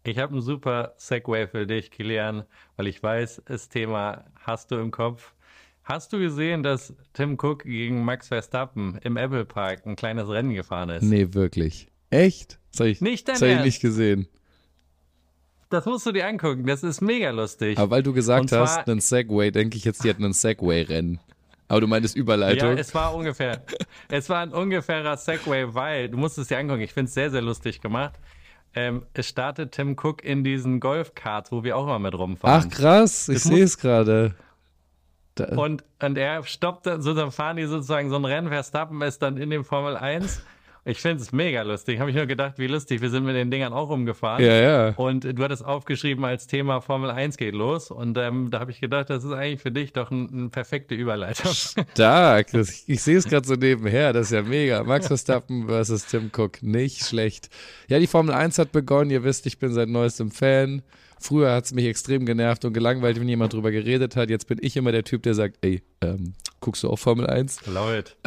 Ich habe einen super Segway für dich, Kilian, weil ich weiß, das Thema hast du im Kopf. Hast du gesehen, dass Tim Cook gegen Max Verstappen im Apple Park ein kleines Rennen gefahren ist? Nee, wirklich. Echt? Nicht Das dein hab ich nicht Ernst. gesehen. Das musst du dir angucken. Das ist mega lustig. Aber weil du Und gesagt hast, zwar, einen Segway, denke ich jetzt, die hatten einen Segway-Rennen. Aber du meintest ja, Überleitung? es war ein ungefährer Segway, weil, du musst es dir angucken, ich finde es sehr, sehr lustig gemacht. Es startet Tim Cook in diesen Golfkarts, wo wir auch immer mit Ach rumfahren. krass, ich Es sehe muss, es gerade. Da- und er stoppt dann, so dann fahren die sozusagen so ein Rennen. Verstappen ist dann in dem Formel Eins. Ich finde es mega lustig. Habe ich nur gedacht, wie lustig. Wir sind mit den Dingern auch rumgefahren. Ja, ja. Und du hattest aufgeschrieben als Thema Formel Eins geht los. Und da habe ich gedacht, das ist eigentlich für dich doch eine perfekte Überleitung. Stark. Ich sehe es gerade so nebenher. Das ist ja mega. Max Verstappen versus Tim Cook. Nicht schlecht. Ja, die Formel 1 hat begonnen. Ihr wisst, ich bin seit neuestem Fan. Früher hat es mich extrem genervt und gelangweilt, wenn jemand drüber geredet hat. Jetzt bin ich immer der Typ, der sagt, ey, guckst du auch Formel 1? Love it.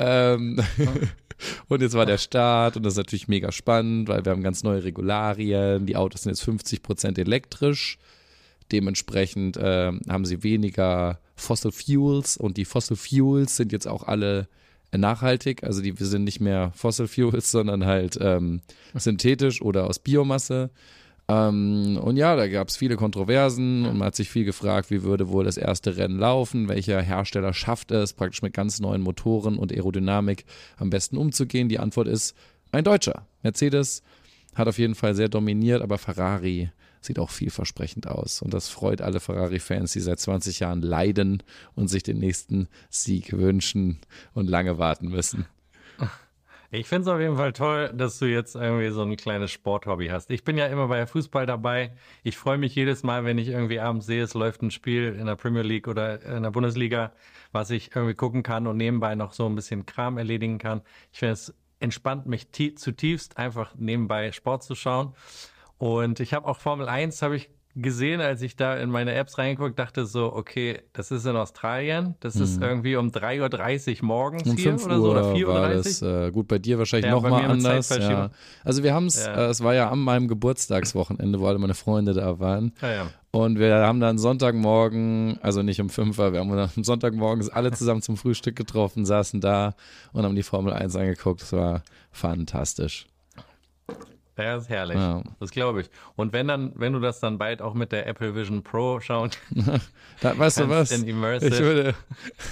Und jetzt war der Start und das ist natürlich mega spannend, weil wir haben ganz neue Regularien. Die Autos sind jetzt 50% elektrisch. Dementsprechend haben sie weniger Fossil Fuels und die Fossil Fuels sind jetzt auch alle nachhaltig. Also wir sind nicht mehr Fossil Fuels, sondern halt synthetisch oder aus Biomasse. Und ja, da gab es viele Kontroversen und man hat sich viel gefragt, wie würde wohl das erste Rennen laufen, welcher Hersteller schafft es, praktisch mit ganz neuen Motoren und Aerodynamik am besten umzugehen. Die Antwort ist ein Deutscher. Mercedes hat auf jeden Fall sehr dominiert, aber Ferrari sieht auch vielversprechend aus. Und das freut alle Ferrari-Fans, die seit 20 Jahren leiden und sich den nächsten Sieg wünschen und lange warten müssen. Ich finde es auf jeden Fall toll, dass du jetzt irgendwie so ein kleines Sporthobby hast. Ich bin ja immer bei Fußball dabei. Ich freue mich jedes Mal, wenn ich irgendwie abends sehe, es läuft ein Spiel in der Premier League oder in der Bundesliga, was ich irgendwie gucken kann und nebenbei noch so ein bisschen Kram erledigen kann. Ich finde, es entspannt mich zutiefst, einfach nebenbei Sport zu schauen. Und ich habe auch Formel Eins habe ich gesehen, als ich da in meine Apps reingeguckt, dachte so, okay, das ist in Australien, das ist Hm. irgendwie um 3:30 Uhr morgens Um hier 5 oder so, oder Uhr vier Uhr. war das. dreißig. Gut, bei dir wahrscheinlich Ja, bei nochmal mir mit anders. Ja. Zeitverschiebung. Also wir haben es, Ja, es war ja an meinem Geburtstagswochenende, wo alle meine Freunde da waren. ja, ja. Und wir haben dann Sonntagmorgen, also nicht um 5 Uhr, wir haben uns am Sonntagmorgens alle zusammen zum Frühstück getroffen, saßen da und haben die Formel 1 angeguckt. Es war fantastisch. Ja, ist herrlich. Ja. Das glaube ich. Und wenn du das dann bald auch mit der Apple Vision Pro schauen Weißt du kannst was? in Ich Immersive. würde,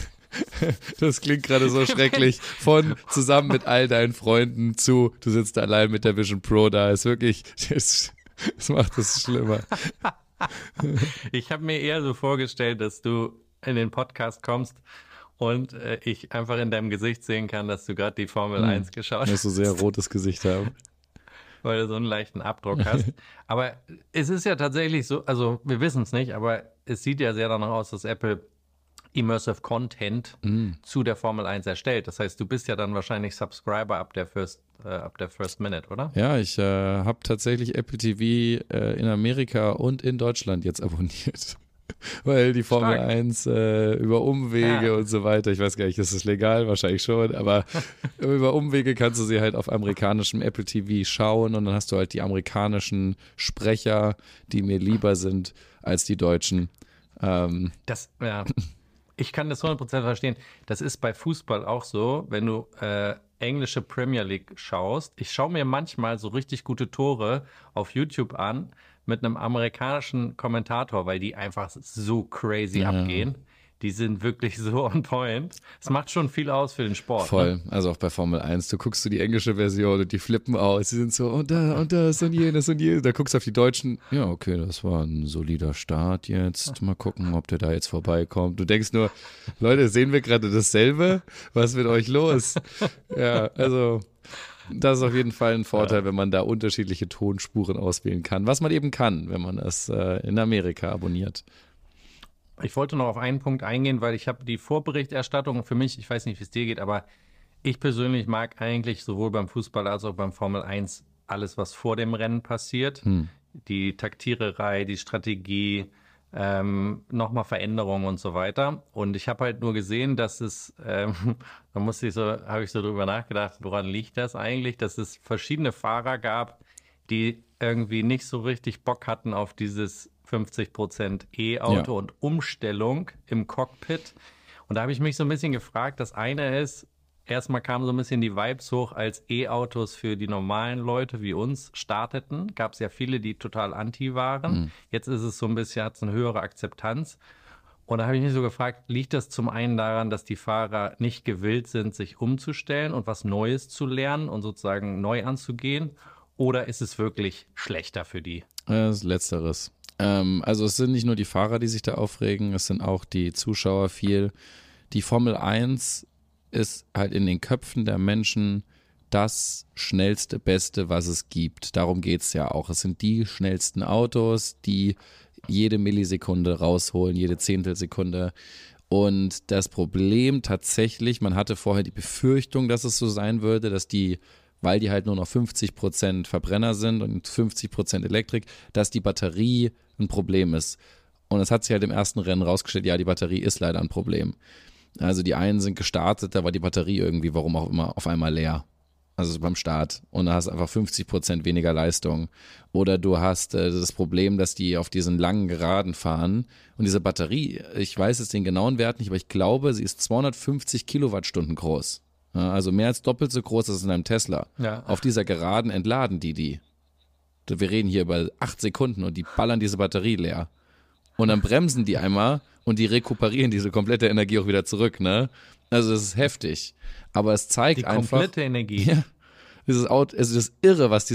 das klingt gerade so schrecklich, von zusammen mit all deinen Freunden zu, du sitzt allein mit der Vision Pro da, ist wirklich, das macht es schlimmer. Ich habe mir eher so vorgestellt, dass du in den Podcast kommst und ich einfach in deinem Gesicht sehen kann, dass du gerade die Formel Hm. Eins geschaut Muss so sehr hast, rotes Gesicht haben. weil du so einen leichten Abdruck hast. Aber es ist ja tatsächlich so, also wir wissen es nicht, aber es sieht ja sehr danach aus, dass Apple Immersive Content Hm. zu der Formel Eins erstellt. Das heißt, du bist ja dann wahrscheinlich Subscriber ab der First Minute, oder? Ja, ich habe tatsächlich Apple TV in Amerika und in Deutschland jetzt abonniert. Weil die Formel Stark. 1 über Umwege Ja. und so weiter, ich weiß gar nicht, ist es legal? Wahrscheinlich schon, aber über Umwege kannst du sie halt auf amerikanischem Apple TV schauen und dann hast du halt die amerikanischen Sprecher, die mir lieber sind als die deutschen. Ja, ich kann das 100% verstehen. Das ist bei Fußball auch so, wenn du englische Premier League schaust. Ich schaue mir manchmal so richtig gute Tore auf YouTube an mit einem amerikanischen Kommentator, weil die einfach so crazy Ja. abgehen. Die sind wirklich so on point. Es macht schon viel aus für den Sport, ne? Voll, also auch bei Formel 1, du guckst du die englische Version und die flippen aus, die sind so und das und jenes und jenes, da guckst du auf die Deutschen, ja okay, das war ein solider Start jetzt, mal gucken, ob der da jetzt vorbeikommt. Du denkst nur, Leute, sehen wir gerade dasselbe? Was ist mit euch los? Ja, also das ist auf jeden Fall ein Vorteil, wenn man da unterschiedliche Tonspuren auswählen kann, was man eben kann, wenn man das in Amerika abonniert. Ich wollte noch auf einen Punkt eingehen, weil ich habe die Vorberichterstattung für mich, ich weiß nicht, wie es dir geht, aber ich persönlich mag eigentlich sowohl beim Fußball als auch beim Formel Eins alles, was vor dem Rennen passiert. Hm. Die Taktiererei, die Strategie, nochmal Veränderungen und so weiter. Und ich habe halt nur gesehen, dass da habe ich so drüber nachgedacht, woran liegt das eigentlich, dass es verschiedene Fahrer gab, die irgendwie nicht so richtig Bock hatten auf dieses 50% E-Auto und Umstellung im Cockpit. Und da habe ich mich so ein bisschen gefragt, das eine ist, erstmal kamen so ein bisschen die Vibes hoch, als E-Autos für die normalen Leute wie uns starteten. Gab es ja viele, die total anti waren. Jetzt ist es so ein bisschen, hat es eine höhere Akzeptanz. Und da habe ich mich so gefragt, liegt das zum einen daran, dass die Fahrer nicht gewillt sind, sich umzustellen und was Neues zu lernen und sozusagen neu anzugehen? Oder ist es wirklich schlechter für die? Das ist Letzteres. Also es sind nicht nur die Fahrer, die sich da aufregen, es sind auch die Zuschauer viel. Die Formel 1 ist halt in den Köpfen der Menschen das schnellste, beste, was es gibt. Darum geht es ja auch. Es sind die schnellsten Autos, die jede Millisekunde rausholen, jede Zehntelsekunde. Und das Problem tatsächlich, man hatte vorher die Befürchtung, dass es so sein würde, dass die, weil die halt nur noch 50% Verbrenner sind und 50% Elektrik, dass die Batterie ein Problem ist. Und es hat sich halt im ersten Rennen rausgestellt, ja, die Batterie ist leider ein Problem. Also die einen sind gestartet, da war die Batterie irgendwie, warum auch immer, auf einmal leer. Also beim Start. Und da hast du einfach 50% weniger Leistung. Oder du hast das Problem, dass die auf diesen langen Geraden fahren. Und diese Batterie, ich weiß jetzt den genauen Wert nicht, aber ich glaube, sie ist 250 Kilowattstunden groß. Ja, also mehr als doppelt so groß als in einem Tesla. Ja. Auf dieser Geraden entladen die. Wir reden hier über 8 Sekunden und die ballern diese Batterie leer. Und dann bremsen die einmal und die rekuperieren diese komplette Energie auch wieder zurück, ne? Also das ist heftig. Aber es zeigt einfach. Die komplette Energie. Ja, dieses Auto, also das ist irre, was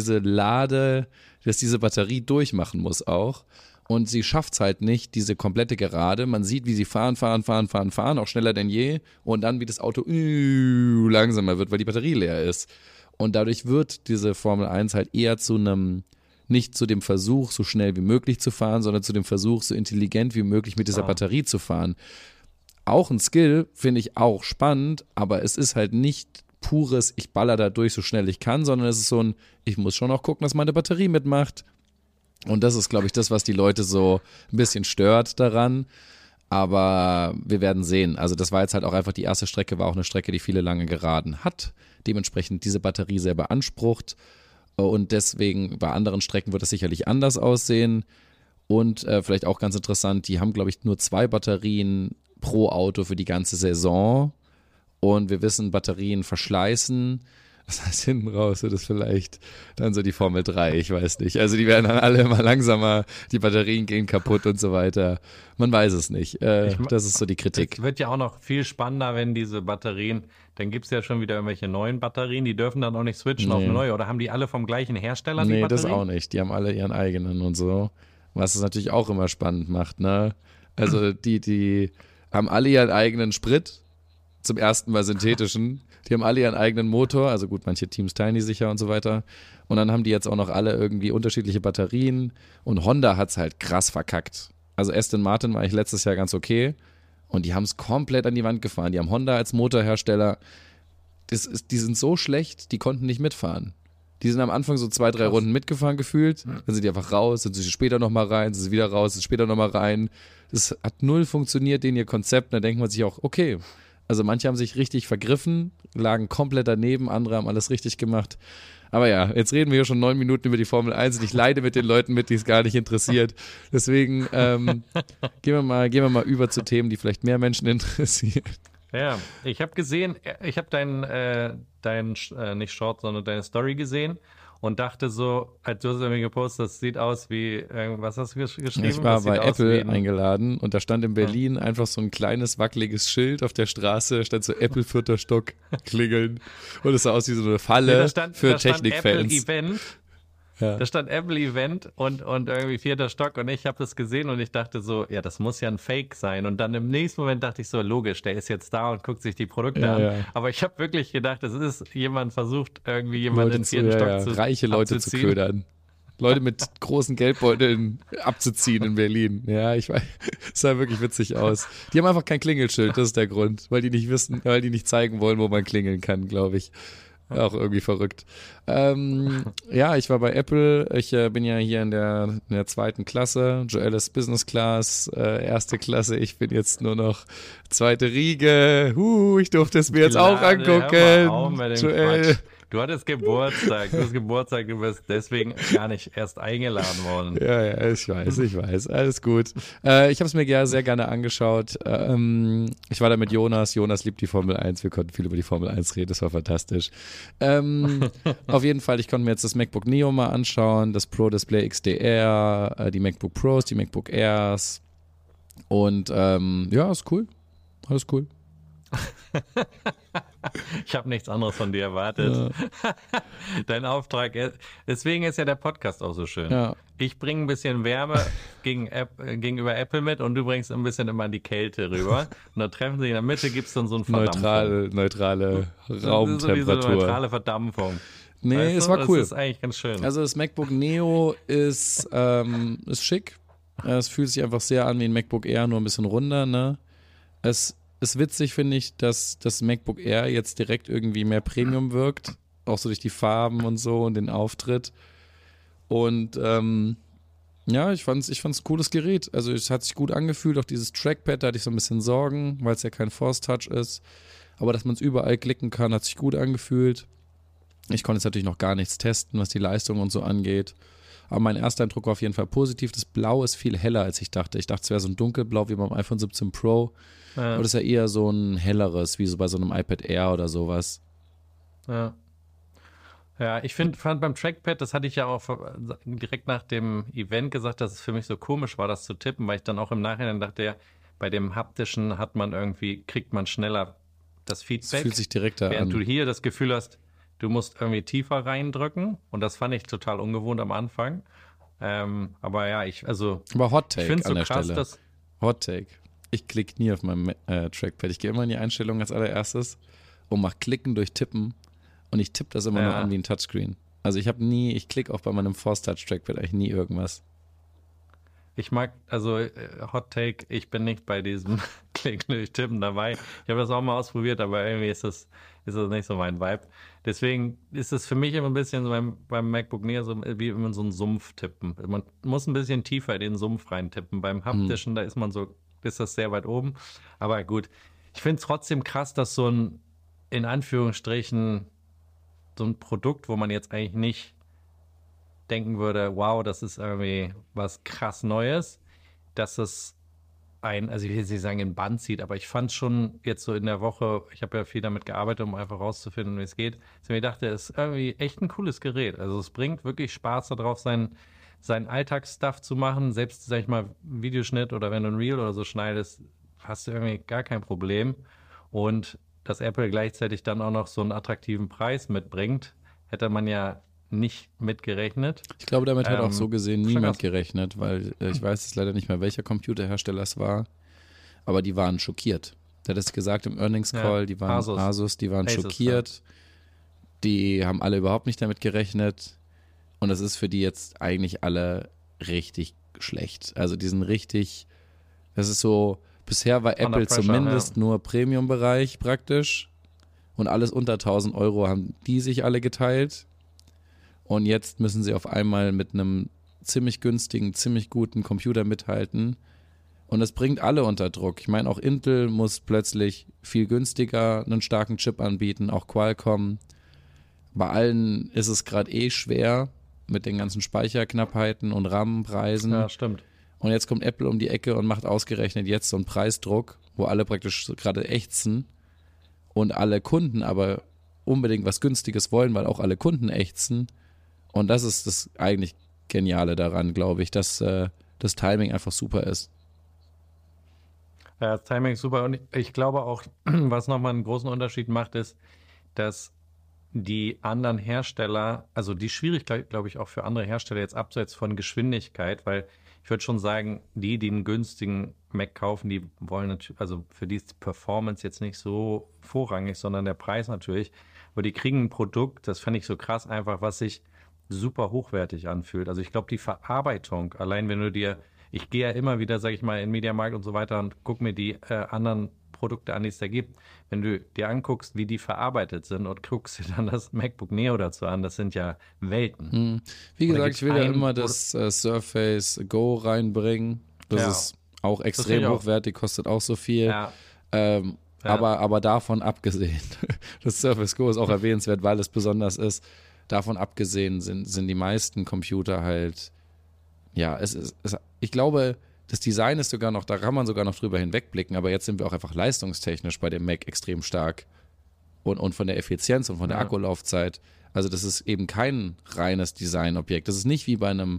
diese Batterie durchmachen muss auch. Und sie schafft es halt nicht, diese komplette Gerade. Man sieht, wie sie fahren, auch schneller denn je. Und dann, wie das Auto langsamer wird, weil die Batterie leer ist. Und dadurch wird diese Formel 1 halt eher nicht zu dem Versuch, so schnell wie möglich zu fahren, sondern zu dem Versuch, so intelligent wie möglich mit dieser Batterie zu fahren. Auch ein Skill, finde ich auch spannend, aber es ist halt nicht pures, ich baller da durch so schnell ich kann, sondern es ist so ein, ich muss schon auch gucken, dass meine Batterie mitmacht. Und das ist, glaube ich, das, was die Leute so ein bisschen stört daran. Aber wir werden sehen. Also das war jetzt halt auch einfach, die erste Strecke war auch eine Strecke, die viele lange Geraden hat. Dementsprechend diese Batterie sehr beansprucht. Und deswegen bei anderen Strecken wird es sicherlich anders aussehen. Und vielleicht auch ganz interessant, die haben, glaube ich, nur 2 Batterien pro Auto für die ganze Saison. Und wir wissen, Batterien verschleißen. Das heißt, hinten raus wird es vielleicht dann so die Formel 3, ich weiß nicht. Also die werden dann alle immer langsamer, die Batterien gehen kaputt und so weiter. Man weiß es nicht. Das ist so die Kritik. Es wird ja auch noch viel spannender, wenn diese Batterien, dann gibt es ja schon wieder irgendwelche neuen Batterien, die dürfen dann auch nicht switchen auf neue. Oder haben die alle vom gleichen Hersteller, die Batterien? Nee, das auch nicht. Die haben alle ihren eigenen und so. Was es natürlich auch immer spannend macht, ne? Also die haben alle ihren eigenen Sprit, zum ersten Mal synthetischen. Die haben alle ihren eigenen Motor, also gut, manche Teams teilen die sicher und so weiter. Und dann haben die jetzt auch noch alle irgendwie unterschiedliche Batterien. Und Honda hat es halt krass verkackt. Also Aston Martin war eigentlich letztes Jahr ganz okay. Und die haben es komplett an die Wand gefahren. Die haben Honda als Motorhersteller. Die sind so schlecht, die konnten nicht mitfahren. Die sind am Anfang so 2, 3 Runden mitgefahren gefühlt. Dann sind die einfach raus, sind sie später nochmal rein, sind sie wieder raus, sind später nochmal rein. Das hat null funktioniert, ihr Konzept. Da denkt man sich auch, okay. Also manche haben sich richtig vergriffen, lagen komplett daneben, andere haben alles richtig gemacht. Aber ja, jetzt reden wir hier schon 9 Minuten über die Formel 1 und ich leide mit den Leuten mit, die es gar nicht interessiert. Deswegen gehen wir mal über zu Themen, die vielleicht mehr Menschen interessieren. Ja, ich habe gesehen, ich habe dein nicht Short, sondern deine Story gesehen und dachte so, als du es mir gepostet, das sieht aus wie, was hast du geschrieben? Ich war bei Apple eingeladen und da stand in Berlin einfach so ein kleines, wackeliges Schild auf der Straße, da stand so Apple 4. Stock klingeln und es sah aus wie so eine Falle für Technikfans. Ja. Da stand Apple Event und irgendwie 4. Stock und ich habe das gesehen und ich dachte so, ja, das muss ja ein Fake sein. Und dann im nächsten Moment dachte ich so, logisch, der ist jetzt da und guckt sich die Produkte an. Ja. Aber ich habe wirklich gedacht, es ist jemand versucht, irgendwie jemanden in 4. Stock zu reiche Leute zu ködern. Leute mit großen Geldbeuteln abzuziehen in Berlin. Ja, ich weiß, es sah wirklich witzig aus. Die haben einfach kein Klingelschild, das ist der Grund, weil die nicht zeigen wollen, wo man klingeln kann, glaube ich. Auch irgendwie verrückt. Ja, ich war bei Apple. Ich bin ja hier in der 2. Klasse. Joel ist Business Class, 1. Klasse. Ich bin jetzt nur noch 2. Riege. Ich durfte es mir jetzt auch angucken. Joel, Du hattest Geburtstag, du bist deswegen gar nicht erst eingeladen worden. Ja, ich weiß, alles gut. Ich habe es mir sehr gerne angeschaut. Ich war da mit Jonas liebt die Formel 1, wir konnten viel über die Formel 1 reden, das war fantastisch. Auf jeden Fall, ich konnte mir jetzt das MacBook Neo mal anschauen, das Pro Display XDR, die MacBook Pros, die MacBook Airs und ja, ist cool, alles cool. Ich habe nichts anderes von dir erwartet. Ja. Dein Auftrag, deswegen ist ja der Podcast auch so schön. Ja. Ich bringe ein bisschen Wärme gegenüber Apple mit und du bringst ein bisschen immer die Kälte rüber. Und dann treffen sie in der Mitte, gibt es dann so ein Verdampfung. Neutrale Raumtemperatur. So neutrale Verdampfung. Nee, weißt es war cool. Das ist eigentlich ganz schön. Also das MacBook Neo ist schick. Es fühlt sich einfach sehr an wie ein MacBook Air, nur ein bisschen runder, ne? Es ist witzig, finde ich, dass das MacBook Air jetzt direkt irgendwie mehr Premium wirkt. Auch so durch die Farben und so und den Auftritt. Und ja, ich fand's ein cooles Gerät. Also es hat sich gut angefühlt. Auch dieses Trackpad, da hatte ich so ein bisschen Sorgen, weil es ja kein Force Touch ist. Aber dass man es überall klicken kann, hat sich gut angefühlt. Ich konnte jetzt natürlich noch gar nichts testen, was die Leistung und so angeht. Aber mein erster Eindruck war auf jeden Fall positiv. Das Blau ist viel heller, als ich dachte. Ich dachte, es wäre so ein dunkelblau wie beim iPhone 17 Pro. Ja. Aber das ist ja eher so ein helleres, wie so bei so einem iPad Air oder sowas. Ja. Ja, ich fand beim Trackpad, das hatte ich ja auch direkt nach dem Event gesagt, dass es für mich so komisch war, das zu tippen, weil ich dann auch im Nachhinein dachte, ja, bei dem haptischen kriegt man schneller das Feedback. Das fühlt sich direkter an. Während du hier das Gefühl hast, du musst irgendwie tiefer reindrücken und das fand ich total ungewohnt am Anfang. Aber ja, Aber Hot Take ich finde es so an der krass, Stelle. dass Hot Take. Ich klicke nie auf meinem Trackpad. Ich gehe immer in die Einstellung als allererstes und mache Klicken durch Tippen. Und ich tippe das immer nur an wie ein Touchscreen. Also ich klicke auch bei meinem Force Touch Trackpad eigentlich nie irgendwas. Ich mag, Hot Take, ich bin nicht bei diesem Klicken durch Tippen dabei. Ich habe das auch mal ausprobiert, aber irgendwie ist das nicht so mein Vibe. Deswegen ist es für mich immer ein bisschen so beim MacBook Neo so wie immer so ein Sumpf tippen. Man muss ein bisschen tiefer in den Sumpf rein tippen. Beim haptischen, da ist das sehr weit oben. Aber gut, ich finde es trotzdem krass, dass so ein, in Anführungsstrichen, so ein Produkt, wo man jetzt eigentlich nicht denken würde, wow, das ist irgendwie was krass Neues, dass es also ich will nicht sagen, ein Band zieht, aber ich fand schon jetzt so in der Woche, ich habe ja viel damit gearbeitet, um einfach rauszufinden, wie es geht, dass ich mir dachte, es ist irgendwie echt ein cooles Gerät. Also es bringt wirklich Spaß darauf, seinen Alltagsstuff zu machen. Selbst, sag ich mal, Videoschnitt oder wenn du ein Reel oder so schneidest, hast du irgendwie gar kein Problem. Und dass Apple gleichzeitig dann auch noch so einen attraktiven Preis mitbringt, hätte man ja nicht mitgerechnet. Ich glaube, damit hat auch so gesehen niemand gerechnet, weil ich weiß jetzt leider nicht mehr, welcher Computerhersteller es war, aber die waren schockiert. Der hat es gesagt im Earnings Call, die waren Asus, die waren schockiert. Die haben alle überhaupt nicht damit gerechnet und das ist für die jetzt eigentlich alle richtig schlecht. Also die sind das ist so, bisher war Apple zumindest nur Premium-Bereich praktisch und alles unter 1.000 Euro haben die sich alle geteilt. Und jetzt müssen sie auf einmal mit einem ziemlich günstigen, ziemlich guten Computer mithalten. Und das bringt alle unter Druck. Ich meine, auch Intel muss plötzlich viel günstiger einen starken Chip anbieten, auch Qualcomm. Bei allen ist es gerade schwer mit den ganzen Speicherknappheiten und RAM-Preisen. Ja, stimmt. Und jetzt kommt Apple um die Ecke und macht ausgerechnet jetzt so einen Preisdruck, wo alle praktisch gerade ächzen und alle Kunden aber unbedingt was Günstiges wollen, weil auch alle Kunden ächzen. Und das ist das eigentlich Geniale daran, glaube ich, dass das Timing einfach super ist. Ja, das Timing ist super. Und ich glaube auch, was nochmal einen großen Unterschied macht, ist, dass die anderen Hersteller, also die Schwierigkeit, glaube ich, auch für andere Hersteller jetzt abseits von Geschwindigkeit, weil ich würde schon sagen, die einen günstigen Mac kaufen, die wollen natürlich, also für die ist die Performance jetzt nicht so vorrangig, sondern der Preis natürlich. Aber die kriegen ein Produkt, das fand ich so krass einfach, was sich super hochwertig anfühlt. Also ich glaube, die Verarbeitung, allein wenn ich gehe ja immer wieder, sage ich mal, in den Mediamarkt und so weiter und gucke mir die anderen Produkte an, die es da gibt. Wenn du dir anguckst, wie die verarbeitet sind und guckst dir dann das MacBook Neo dazu an, das sind ja Welten. Wie gesagt, ich will ja immer das Surface Go reinbringen. Das ist auch extrem hochwertig, kostet auch so viel. Ja. Ja. Aber davon abgesehen, das Surface Go ist auch erwähnenswert, weil es besonders ist. Davon abgesehen sind die meisten Computer halt, ja, ich glaube, das Design ist sogar noch, da kann man sogar noch drüber hinwegblicken, aber jetzt sind wir auch einfach leistungstechnisch bei dem Mac extrem stark und von der Effizienz und von der Akkulaufzeit. Also das ist eben kein reines Designobjekt. Das ist nicht wie bei einem,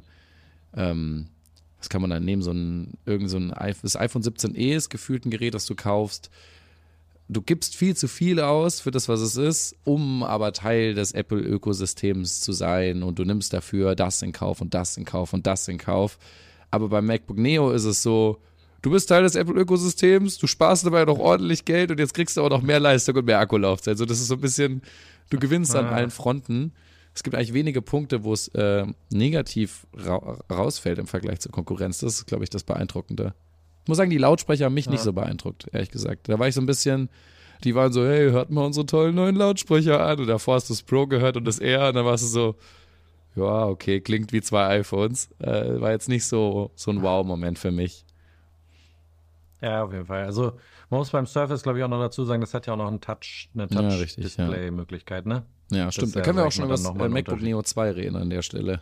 was kann man da nehmen, das iPhone 17e ist gefühlt ein Gerät, das du kaufst. Du gibst viel zu viel aus für das, was es ist, um aber Teil des Apple-Ökosystems zu sein und du nimmst dafür das in Kauf und das in Kauf und das in Kauf. Aber beim MacBook Neo ist es so, du bist Teil des Apple-Ökosystems, du sparst dabei noch ordentlich Geld und jetzt kriegst du auch noch mehr Leistung und mehr Akkulaufzeit. Also das ist so ein bisschen, du gewinnst an allen Fronten. Es gibt eigentlich wenige Punkte, wo es negativ rausfällt im Vergleich zur Konkurrenz. Das ist, glaube ich, das Beeindruckende. Ich muss sagen, die Lautsprecher haben mich nicht so beeindruckt, ehrlich gesagt. Da war ich so ein bisschen, die waren so, hey, hört mal unsere tollen neuen Lautsprecher an. Und davor hast du das Pro gehört und das Air. Und dann warst du so, ja, okay, klingt wie 2 iPhones. War jetzt nicht so ein Wow-Moment für mich. Ja, auf jeden Fall. Also man muss beim Surface, glaube ich, auch noch dazu sagen, das hat ja auch noch eine Touch-Display-Möglichkeit, ne? Ja, Das stimmt. ist Da ja, können wir sag auch ich schon mal, über dann das noch mal ein MacBook Unterschied. Neo 2 reden an der Stelle.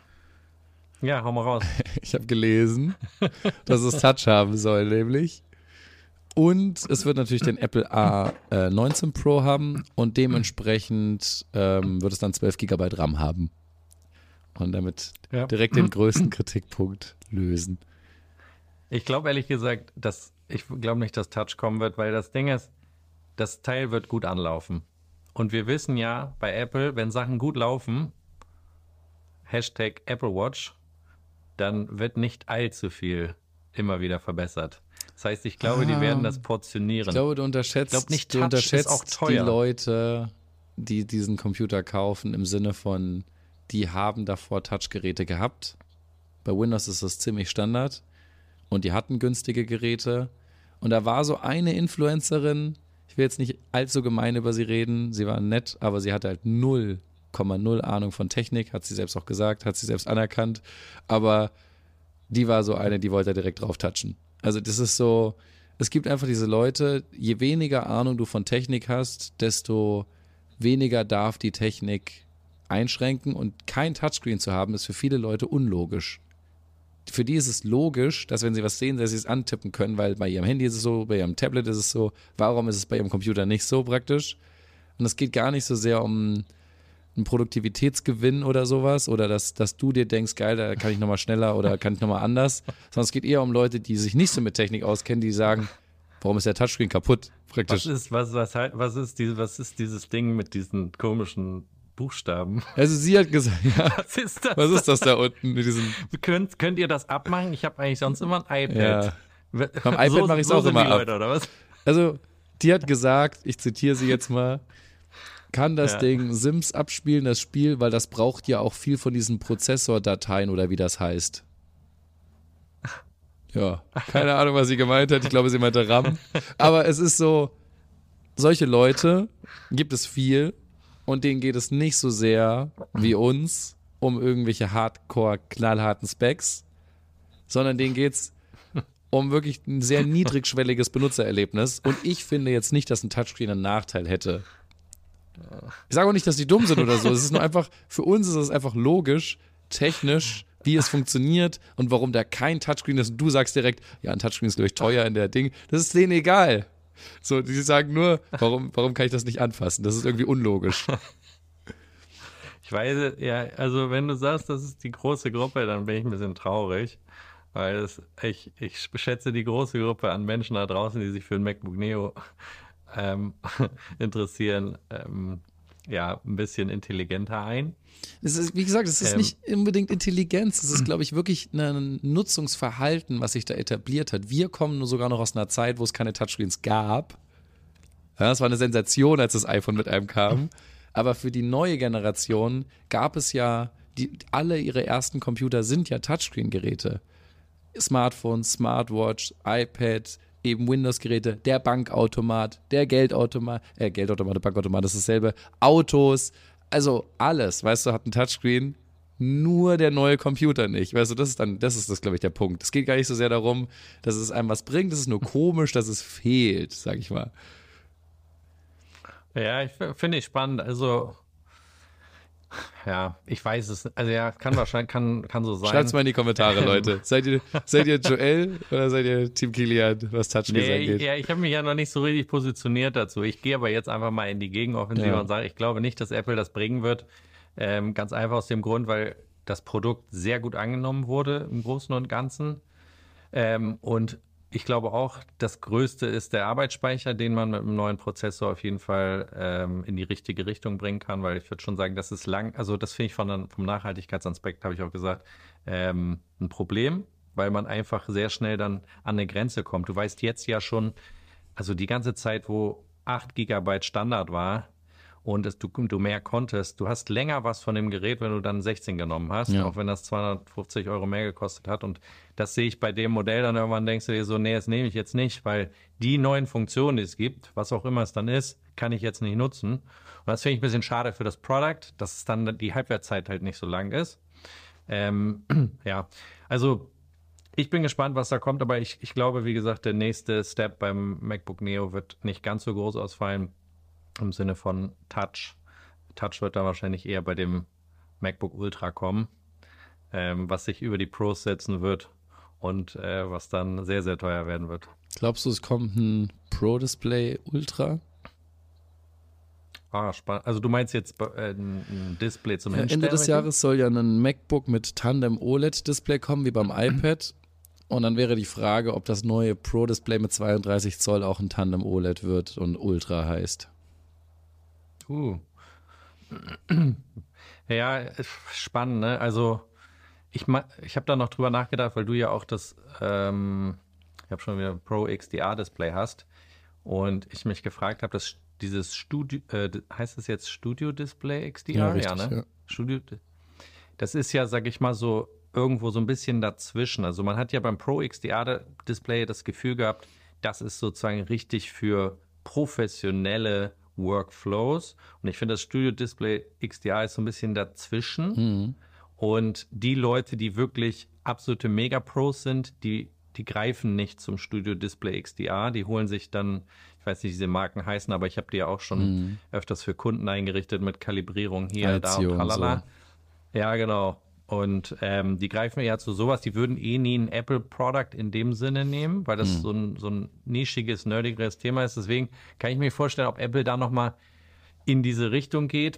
Ja, hau mal raus. Ich habe gelesen, dass es Touch haben soll, nämlich. Und es wird natürlich den Apple A19 Pro haben und dementsprechend wird es dann 12 GB RAM haben. Und damit direkt den größten Kritikpunkt lösen. Ich glaube ehrlich gesagt, ich glaube nicht, dass Touch kommen wird, weil das Ding ist, das Teil wird gut anlaufen. Und wir wissen ja bei Apple, wenn Sachen gut laufen, Hashtag Apple Watch, dann wird nicht allzu viel immer wieder verbessert. Das heißt, ich glaube, die werden das portionieren. Ich glaube, du unterschätzt auch teuer. die Leute, die diesen Computer kaufen, im Sinne von, die haben davor Touchgeräte gehabt. Bei Windows ist das ziemlich Standard. Und die hatten günstige Geräte. Und da war so eine Influencerin, ich will jetzt nicht allzu gemein über sie reden, sie war nett, aber sie hatte halt 0,0 Ahnung von Technik, hat sie selbst auch gesagt, hat sie selbst anerkannt. Aber die war so eine, die wollte da direkt drauf touchen. Also das ist so, es gibt einfach diese Leute, je weniger Ahnung du von Technik hast, desto weniger darf die Technik einschränken. Und kein Touchscreen zu haben, ist für viele Leute unlogisch. Für die ist es logisch, dass wenn sie was sehen, dass sie es antippen können, weil bei ihrem Handy ist es so, bei ihrem Tablet ist es so. Warum ist es bei ihrem Computer nicht so praktisch? Und es geht gar nicht so sehr um einen Produktivitätsgewinn oder sowas oder dass du dir denkst, geil, da kann ich nochmal schneller oder kann ich nochmal anders, sondern es geht eher um Leute, die sich nicht so mit Technik auskennen, die sagen, warum ist der Touchscreen kaputt? Praktisch. Was ist dieses Ding mit diesen komischen Buchstaben? Also sie hat gesagt, ja, was ist das da unten mit diesen... Könnt ihr das abmachen? Ich habe eigentlich sonst immer ein iPad. Ja. Beim iPad mache ich es auch immer ab. Leute, oder was? Also die hat gesagt, ich zitiere sie jetzt mal, kann das Ding Sims abspielen, das Spiel, weil das braucht ja auch viel von diesen Prozessordateien oder wie das heißt. Ja, keine Ahnung, was sie gemeint hat. Ich glaube, sie meinte RAM. Aber es ist so, solche Leute gibt es viel und denen geht es nicht so sehr wie uns um irgendwelche hardcore, knallharten Specs, sondern denen geht es um wirklich ein sehr niedrigschwelliges Benutzererlebnis. Und ich finde jetzt nicht, dass ein Touchscreen einen Nachteil hätte. Ich sage auch nicht, dass die dumm sind oder so. Es ist nur einfach, für uns ist es einfach logisch, technisch, wie es funktioniert und warum da kein Touchscreen ist. Und du sagst direkt, ja, ein Touchscreen ist, glaube ich, teuer in der Ding. Das ist denen egal. So, die sagen nur, warum kann ich das nicht anfassen? Das ist irgendwie unlogisch. Ich weiß, ja, also wenn du sagst, das ist die große Gruppe, dann bin ich ein bisschen traurig. Weil ich schätze die große Gruppe an Menschen da draußen, die sich für ein MacBook Neo interessieren, ein bisschen intelligenter ein. Es ist, wie gesagt, es ist nicht unbedingt Intelligenz, es ist, glaube ich, wirklich ein Nutzungsverhalten, was sich da etabliert hat. Wir kommen nur sogar noch aus einer Zeit, wo es keine Touchscreens gab. Ja, das war eine Sensation, als das iPhone mit einem kam. Aber für die neue Generation gab es ja, alle ihre ersten Computer sind ja Touchscreen-Geräte. Smartphone, Smartwatch, iPad, eben Windows-Geräte, der Bankautomat, der Geldautomat, Bankautomat, das ist dasselbe, Autos, also alles, weißt du, hat ein Touchscreen, nur der neue Computer nicht, weißt du, das ist, glaube ich, der Punkt. Es geht gar nicht so sehr darum, dass es einem was bringt, es ist nur komisch, dass es fehlt, sag ich mal. Ja, finde ich spannend. Also, ja, ich weiß es. Also ja, kann wahrscheinlich, kann so Schreibt's sein. mal in die Kommentare, Leute. Seid ihr Joel oder seid ihr Team Kilian, was Touchscreens Nee, angeht? ja, ich habe mich ja noch nicht so richtig positioniert dazu. Ich gehe aber jetzt einfach mal in die Gegenoffensive Ja. und sage, ich glaube nicht, dass Apple das bringen wird. Ganz einfach aus dem Grund, weil das Produkt sehr gut angenommen wurde im Großen und Ganzen. Und ich glaube auch, das Größte ist der Arbeitsspeicher, den man mit einem neuen Prozessor auf jeden Fall in die richtige Richtung bringen kann, weil ich würde schon sagen, das ist also das finde ich vom Nachhaltigkeitsaspekt, habe ich auch gesagt, ein Problem, weil man einfach sehr schnell dann an eine Grenze kommt. Du weißt jetzt ja schon, also die ganze Zeit, wo 8 Gigabyte Standard war und du mehr konntest, du hast länger was von dem Gerät, wenn du dann 16 genommen hast, Ja. auch wenn das 250 Euro mehr gekostet hat. Und das sehe ich bei dem Modell dann irgendwann, denkst du dir so, nee, das nehme ich jetzt nicht, weil die neuen Funktionen, die es gibt, was auch immer es dann ist, kann ich jetzt nicht nutzen. Und das finde ich ein bisschen schade für das Product, dass es dann die Halbwertszeit halt nicht so lang ist. Ja, also ich bin gespannt, was da kommt, aber ich glaube, wie gesagt, der nächste Step beim MacBook Neo wird nicht ganz so groß ausfallen im Sinne von Touch. Touch wird da wahrscheinlich eher bei dem MacBook Ultra kommen, was sich über die Pros setzen wird und was dann sehr, sehr teuer werden wird. Glaubst du, es kommt ein Pro-Display Ultra? Ah, spannend. Also du meinst jetzt ein Display zum Ja, Hinstellen? Ende des richtig? Jahres soll ja ein MacBook mit Tandem OLED-Display kommen, wie beim iPad. Und dann wäre die Frage, ob das neue Pro-Display mit 32 Zoll auch ein Tandem OLED wird und Ultra heißt. Uh. Ja, spannend, ne? Also ich habe da noch drüber nachgedacht, weil du ja auch ich habe schon wieder ein Pro XDR Display hast und ich mich gefragt habe, dass dieses heißt es jetzt Studio Display Ja, XDR? Ja, richtig, ne? ja. Das ist ja, sag ich mal so, irgendwo so ein bisschen dazwischen. Also man hat ja beim Pro XDR Display das Gefühl gehabt, das ist sozusagen richtig für professionelle Workflows. Und ich finde, das Studio Display XDR ist so ein bisschen dazwischen. Und die Leute, die wirklich absolute Mega-Pros sind, die greifen nicht zum Studio Display XDR. Die holen sich dann, ich weiß nicht, wie diese Marken heißen, aber ich habe die ja auch schon öfters für Kunden eingerichtet mit Kalibrierung hier, da und Altio und tralala. so. Ja, genau. Und die greifen eher zu sowas. Die würden eh nie ein Apple-Product in dem Sinne nehmen, weil das so ein nischiges, nerdigeres Thema ist. Deswegen kann ich mir vorstellen, ob Apple da nochmal in diese Richtung geht.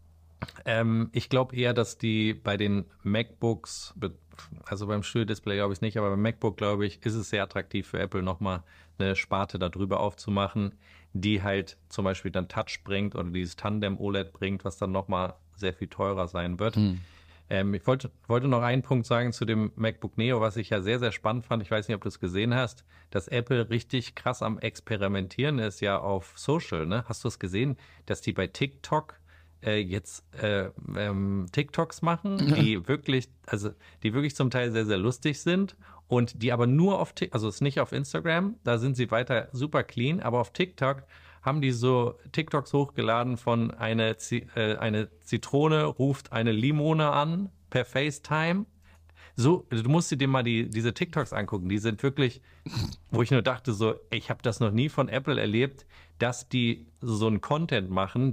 Ich glaube eher, dass die bei den MacBooks, also beim Studio-Display glaube ich nicht, aber beim MacBook glaube ich, ist es sehr attraktiv für Apple nochmal eine Sparte darüber aufzumachen, die halt zum Beispiel dann Touch bringt oder dieses Tandem OLED bringt, was dann nochmal sehr viel teurer sein wird. Ich wollte noch einen Punkt sagen zu dem MacBook Neo, was ich ja sehr, sehr spannend fand. Ich weiß nicht, ob du es gesehen hast, dass Apple richtig krass am Experimentieren ist ja auf Social. Ne? Hast du es gesehen, dass die bei TikTok jetzt TikToks machen, die wirklich zum Teil sehr, sehr lustig sind und die aber nur auf TikTok, also es ist nicht auf Instagram, da sind sie weiter super clean, aber auf TikTok haben die so TikToks hochgeladen von eine Zitrone ruft eine Limone an per FaceTime. So, du musst dir mal diese TikToks angucken. Die sind wirklich, wo ich nur dachte so, ich habe das noch nie von Apple erlebt, dass die so einen Content machen,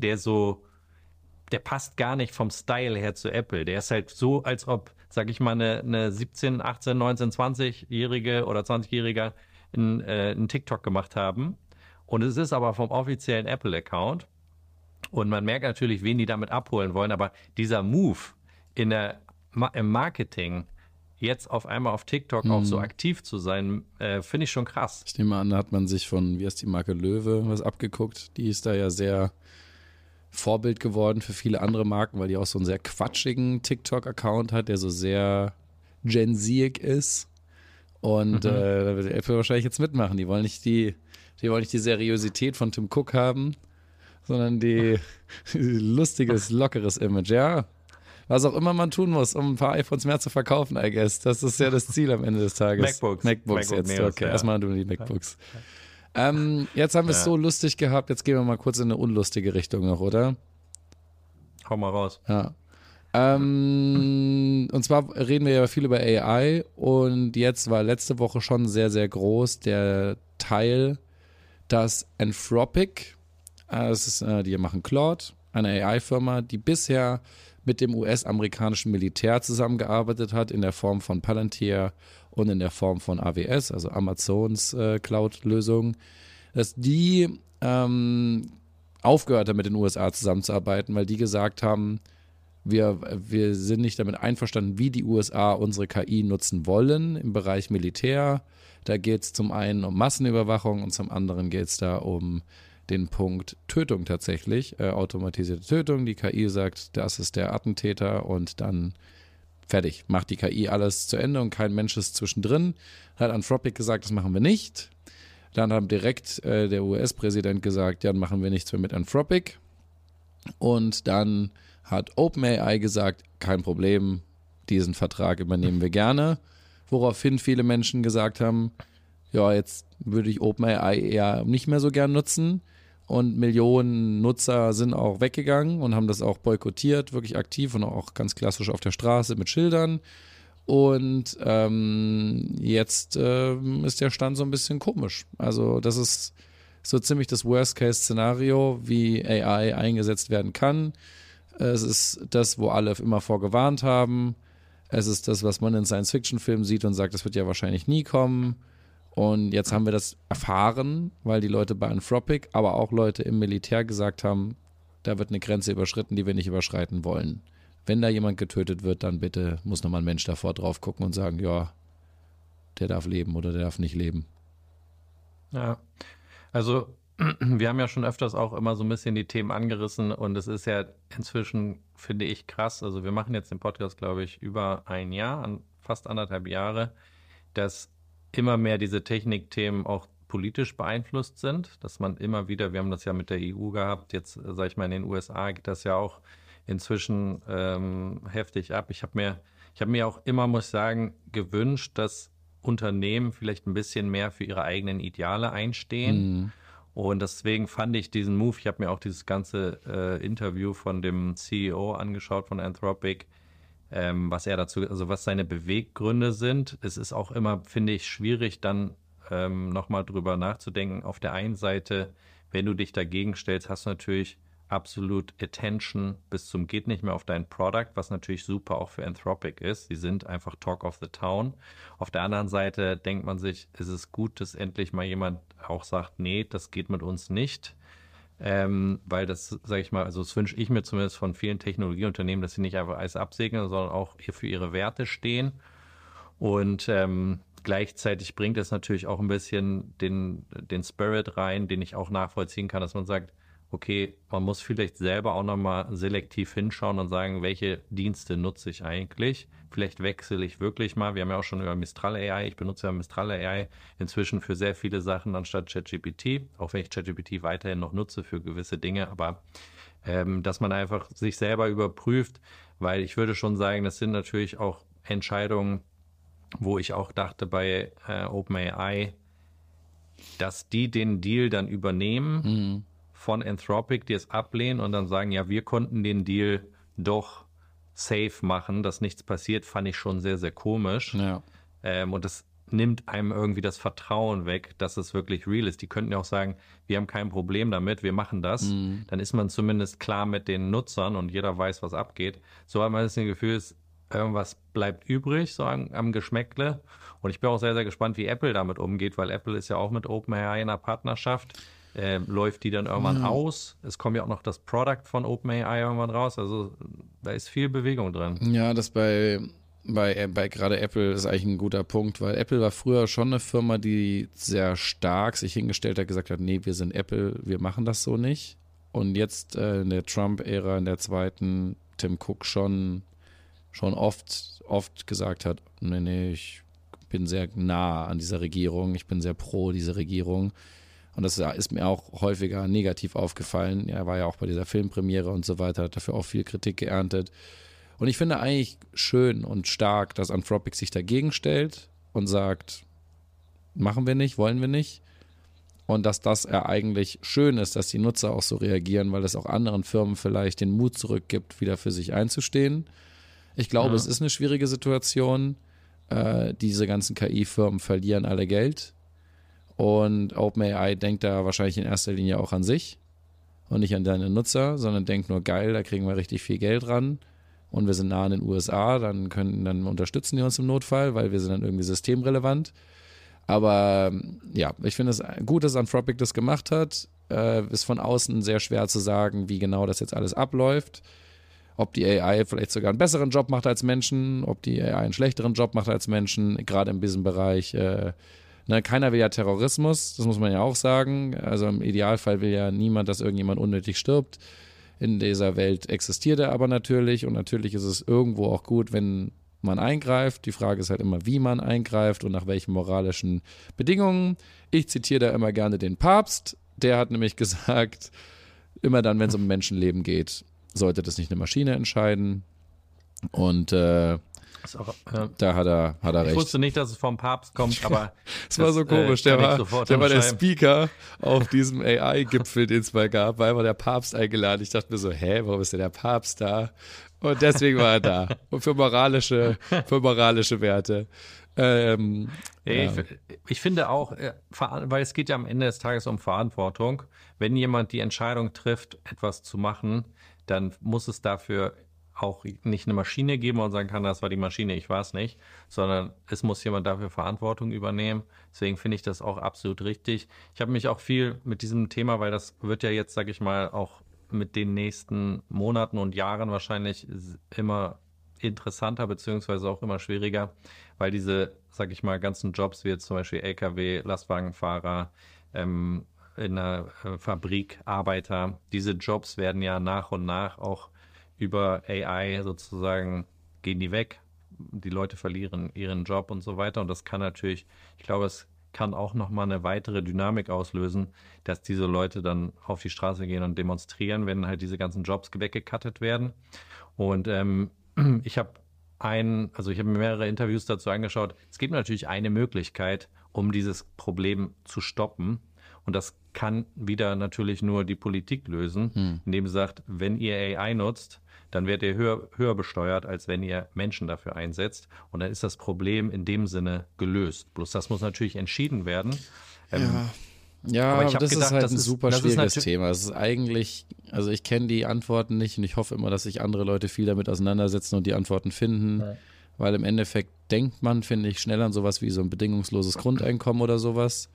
der passt gar nicht vom Style her zu Apple. Der ist halt so, als ob, sag ich mal, eine 17, 18, 19, 20-Jährige oder 20-Jähriger einen TikTok gemacht haben. Und es ist aber vom offiziellen Apple-Account. Und man merkt natürlich, wen die damit abholen wollen. Aber dieser Move im Marketing, jetzt auf einmal auf TikTok auch so aktiv zu sein, finde ich schon krass. Ich nehme an, da hat man sich von, wie heißt die Marke Löwe, was abgeguckt. Die ist da ja sehr Vorbild geworden für viele andere Marken, weil die auch so einen sehr quatschigen TikTok-Account hat, der so sehr Gen Z-ig ist. Und da wird Apple wahrscheinlich jetzt mitmachen. Die wollen nicht die Seriosität von Tim Cook haben, sondern die lustiges, lockeres Image. Ja, was auch immer man tun muss, um ein paar iPhones mehr zu verkaufen, I guess. Das ist ja das Ziel am Ende des Tages. MacBooks jetzt. Neos, Okay, ja. erstmal nur die MacBooks. Jetzt haben wir es so lustig gehabt, jetzt gehen wir mal kurz in eine unlustige Richtung noch, oder? Hau mal raus. Ja. Und zwar reden wir ja viel über AI und jetzt war letzte Woche schon sehr, sehr groß der Teil, dass Anthropic, Die machen Claude, eine AI-Firma, die bisher mit dem US-amerikanischen Militär zusammengearbeitet hat, in der Form von Palantir und in der Form von AWS, also Amazons Cloud-Lösung, dass die aufgehört haben, mit den USA zusammenzuarbeiten, weil die gesagt haben, wir sind nicht damit einverstanden, wie die USA unsere KI nutzen wollen im Bereich Militär. Da geht es zum einen um Massenüberwachung und zum anderen geht es da um den Punkt Tötung tatsächlich, automatisierte Tötung. Die KI sagt, das ist der Attentäter und dann fertig, macht die KI alles zu Ende und kein Mensch ist zwischendrin. Hat Anthropic gesagt, das machen wir nicht. Dann hat direkt der US-Präsident gesagt, ja, dann machen wir nichts mehr mit Anthropic. Und dann hat OpenAI gesagt, kein Problem, diesen Vertrag übernehmen wir gerne. Woraufhin viele Menschen gesagt haben, ja, jetzt würde ich OpenAI eher nicht mehr so gern nutzen. Und Millionen Nutzer sind auch weggegangen und haben das auch boykottiert, wirklich aktiv und auch ganz klassisch auf der Straße mit Schildern. Und jetzt ist der Stand so ein bisschen komisch. Also das ist so ziemlich das Worst-Case-Szenario, wie AI eingesetzt werden kann. Es ist das, wo alle immer vorgewarnt haben. Es ist das, was man in Science-Fiction-Filmen sieht und sagt, das wird ja wahrscheinlich nie kommen. Und jetzt haben wir das erfahren, weil die Leute bei Anthropic, aber auch Leute im Militär gesagt haben, da wird eine Grenze überschritten, die wir nicht überschreiten wollen. Wenn da jemand getötet wird, dann bitte muss nochmal ein Mensch davor drauf gucken und sagen, ja, der darf leben oder der darf nicht leben. Ja, also wir haben ja schon öfters auch immer so ein bisschen die Themen angerissen und es ist ja inzwischen, finde ich, krass. Also wir machen jetzt den Podcast, glaube ich, über ein Jahr, fast 1,5 Jahre, dass immer mehr diese Technikthemen auch politisch beeinflusst sind, dass man immer wieder, wir haben das ja mit der EU gehabt, jetzt sage ich mal in den USA geht das ja auch inzwischen heftig ab. Ich habe mir auch immer, muss ich sagen, gewünscht, dass Unternehmen vielleicht ein bisschen mehr für ihre eigenen Ideale einstehen. Und deswegen fand ich diesen Move, ich habe mir auch dieses ganze Interview von dem CEO angeschaut von Anthropic, was er dazu, also was seine Beweggründe sind. Es ist auch immer, finde ich, schwierig, dann nochmal drüber nachzudenken. Auf der einen Seite, wenn du dich dagegen stellst, hast du natürlich absolut Attention bis zum geht nicht mehr auf dein Product, was natürlich super auch für Anthropic ist. Sie sind einfach Talk of the Town. Auf der anderen Seite denkt man sich, ist es gut, dass endlich mal jemand auch sagt, nee, das geht mit uns nicht. Weil das, sage ich mal, also das wünsche ich mir zumindest von vielen Technologieunternehmen, dass sie nicht einfach alles absegnen, sondern auch hier für ihre Werte stehen. Und gleichzeitig bringt es natürlich auch ein bisschen den Spirit rein, den ich auch nachvollziehen kann, dass man sagt, okay, man muss vielleicht selber auch nochmal selektiv hinschauen und sagen, welche Dienste nutze ich eigentlich? Vielleicht wechsle ich wirklich mal. Wir haben ja auch schon über Mistral AI. Ich benutze ja Mistral AI inzwischen für sehr viele Sachen anstatt ChatGPT, auch wenn ich ChatGPT weiterhin noch nutze für gewisse Dinge. Aber dass man einfach sich selber überprüft, weil ich würde schon sagen, das sind natürlich auch Entscheidungen, wo ich auch dachte bei OpenAI, dass die den Deal dann übernehmen von Anthropic, die es ablehnen und dann sagen, ja, wir konnten den Deal doch safe machen, dass nichts passiert, fand ich schon sehr, sehr komisch. Ja. Und das nimmt einem irgendwie das Vertrauen weg, dass es wirklich real ist. Die könnten ja auch sagen, wir haben kein Problem damit, wir machen das. Dann ist man zumindest klar mit den Nutzern und jeder weiß, was abgeht. So hat man das Gefühl, irgendwas bleibt übrig, so am Geschmäckle. Und ich bin auch sehr, sehr gespannt, wie Apple damit umgeht, weil Apple ist ja auch mit OpenAI in einer Partnerschaft. Läuft die dann irgendwann aus? Es kommt ja auch noch das Product von OpenAI irgendwann raus. Also da ist viel Bewegung drin. Ja, das bei gerade Apple ist eigentlich ein guter Punkt, weil Apple war früher schon eine Firma, die sehr stark sich hingestellt hat, gesagt hat, nee, wir sind Apple, wir machen das so nicht. Und jetzt in der Trump-Ära, in der zweiten, Tim Cook schon oft gesagt hat, nee, ich bin sehr nah an dieser Regierung, ich bin sehr pro diese Regierung. Und das ist mir auch häufiger negativ aufgefallen. Er war ja auch bei dieser Filmpremiere und so weiter, hat dafür auch viel Kritik geerntet. Und ich finde eigentlich schön und stark, dass Anthropic sich dagegen stellt und sagt, machen wir nicht, wollen wir nicht. Und dass das eigentlich schön ist, dass die Nutzer auch so reagieren, weil das auch anderen Firmen vielleicht den Mut zurückgibt, wieder für sich einzustehen. Ich glaube, es ist eine schwierige Situation. Diese ganzen KI-Firmen verlieren alle Geld. Und OpenAI denkt da wahrscheinlich in erster Linie auch an sich und nicht an deine Nutzer, sondern denk nur, geil, da kriegen wir richtig viel Geld ran und wir sind nah in den USA, dann unterstützen die uns im Notfall, weil wir sind dann irgendwie systemrelevant. Aber ja, ich finde es gut, dass Anthropic das gemacht hat. Ist von außen sehr schwer zu sagen, wie genau das jetzt alles abläuft. Ob die AI vielleicht sogar einen besseren Job macht als Menschen, ob die AI einen schlechteren Job macht als Menschen, gerade in diesem Bereich. Keiner will ja Terrorismus, das muss man ja auch sagen. Also im Idealfall will ja niemand, dass irgendjemand unnötig stirbt. In dieser Welt existiert er aber natürlich und natürlich ist es irgendwo auch gut, wenn man eingreift. Die Frage ist halt immer, wie man eingreift und nach welchen moralischen Bedingungen. Ich zitiere da immer gerne den Papst. Der hat nämlich gesagt, immer dann, wenn es um Menschenleben geht, sollte das nicht eine Maschine entscheiden. Und da hat er recht. Ich wusste nicht, dass es vom Papst kommt, aber es war so komisch. Der war der Speaker auf diesem AI-Gipfel, den es mal gab, war immer der Papst eingeladen. Ich dachte mir so, warum ist denn der Papst da? Und deswegen war er da. Und für moralische Werte. Ich finde auch, weil es geht ja am Ende des Tages um Verantwortung. Wenn jemand die Entscheidung trifft, etwas zu machen, dann muss es dafür auch nicht eine Maschine geben und sagen kann, das war die Maschine, ich war es nicht, sondern es muss jemand dafür Verantwortung übernehmen. Deswegen finde ich das auch absolut richtig. Ich habe mich auch viel mit diesem Thema, weil das wird ja jetzt, sage ich mal, auch mit den nächsten Monaten und Jahren wahrscheinlich immer interessanter beziehungsweise auch immer schwieriger, weil diese, sag ich mal, ganzen Jobs wie jetzt zum Beispiel LKW, Lastwagenfahrer, in der Fabrik, Arbeiter, diese Jobs werden ja nach und nach auch über AI sozusagen, gehen die weg, die Leute verlieren ihren Job und so weiter und das kann natürlich, ich glaube, es kann auch nochmal eine weitere Dynamik auslösen, dass diese Leute dann auf die Straße gehen und demonstrieren, wenn halt diese ganzen Jobs weggekattet werden. Und ich habe mir mehrere Interviews dazu angeschaut. Es gibt natürlich eine Möglichkeit, um dieses Problem zu stoppen. Und das kann wieder natürlich nur die Politik lösen, indem sie sagt, wenn ihr AI nutzt, dann werdet ihr höher besteuert, als wenn ihr Menschen dafür einsetzt. Und dann ist das Problem in dem Sinne gelöst. Bloß das muss natürlich entschieden werden. Aber das ist halt ein super schwieriges Thema. Es ist eigentlich, also ich kenne die Antworten nicht und ich hoffe immer, dass sich andere Leute viel damit auseinandersetzen und die Antworten finden. Ja. Weil im Endeffekt denkt man, finde ich, schnell an sowas wie so ein bedingungsloses Grundeinkommen oder sowas.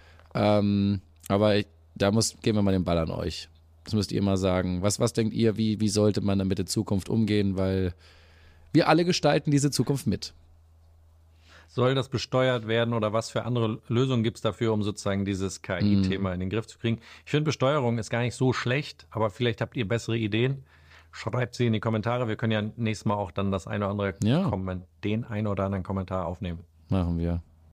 Aber geben wir mal den Ball an euch. Das müsst ihr mal sagen. Was denkt ihr, wie sollte man damit in Zukunft umgehen? Weil wir alle gestalten diese Zukunft mit. Soll das besteuert werden oder was für andere Lösungen gibt es dafür, um sozusagen dieses KI-Thema in den Griff zu kriegen? Ich finde, Besteuerung ist gar nicht so schlecht, aber vielleicht habt ihr bessere Ideen. Schreibt sie in die Kommentare. Wir können ja nächstes Mal auch dann den ein oder anderen Kommentar aufnehmen. Machen wir.